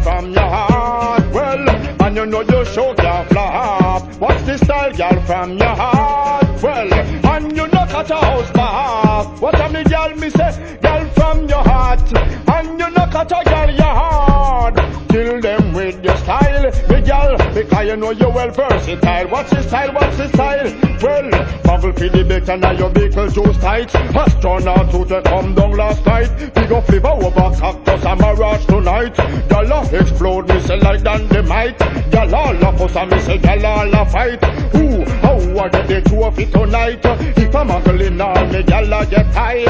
from your heart. Well, and you know you show can flop. What's the style, girl, from your heart? Well, and you know catch a house back. What a me girl, me say, girl from your heart. And you know catch a girl your heart. Kill them with your style, me girl, because you know you well versatile. What's the style, what's the style? Well, buckle for the bait and now your vehicle juice tight. Astronaut to the come down last night. Big up flavor over cactus and mirage tonight. Gala explode, me say like dynamite. Gala lock us and me say gala la fight. Ooh, how I get the two of it tonight? If I'm ugly now, me gala get tight.